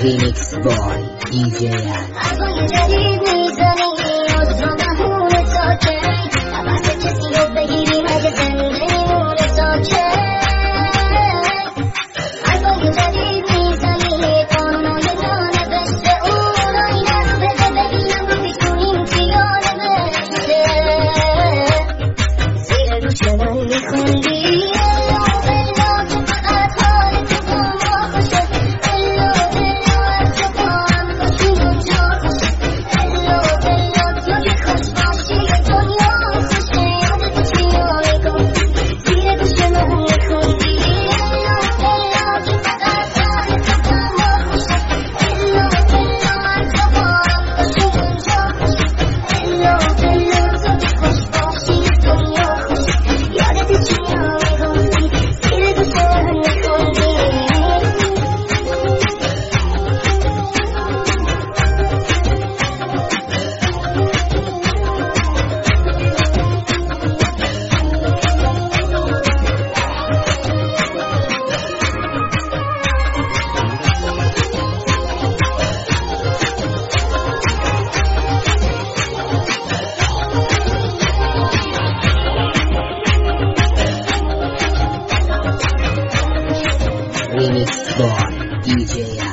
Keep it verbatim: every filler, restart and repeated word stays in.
Remix Boy دی جی ام حرفای جدید میزنی از را بهونه ساکت عوض کسی رو بگیری مگه زنده میمونه ساکت حرفای جدید میزنی قانونای نانوشته اون آینه رو بده ببینم رو میتونیم چیانه بشته زیر گوش من میخوندی Remix Boy دی جی ام